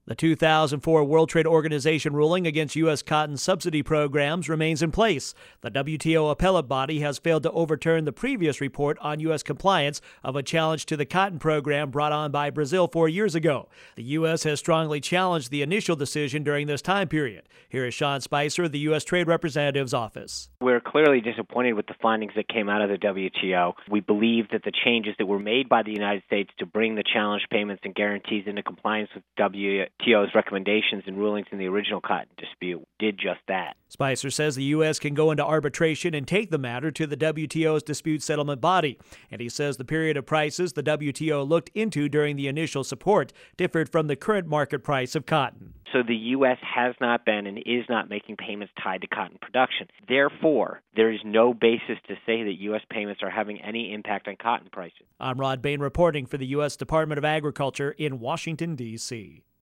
The 2004 World Trade Organization ruling against U.S. cotton subsidy programs remains in place. The WTO appellate body has failed to overturn the previous report on U.S. compliance of a challenge to the cotton program brought on by Brazil 4 years ago. The U.S. has strongly challenged the initial decision during this time period. Here is Sean Spicer, the U.S. Trade Representative's office. We're clearly disappointed with the findings that came out of the WTO. We believe that the changes that were made by the United States to bring the challenge payments and guarantees into compliance with WTO's recommendations and rulings in the original cotton dispute did just that. Spicer says the U.S. can go into arbitration and take the matter to the WTO's dispute settlement body. And he says the period of prices the WTO looked into during the initial support differed from the current market price of cotton. So the U.S. has not been and is not making payments tied to cotton production. Therefore, there is no basis to say that U.S. payments are having any impact on cotton prices. I'm Rod Bain reporting for the U.S. Department of Agriculture in Washington, D.C.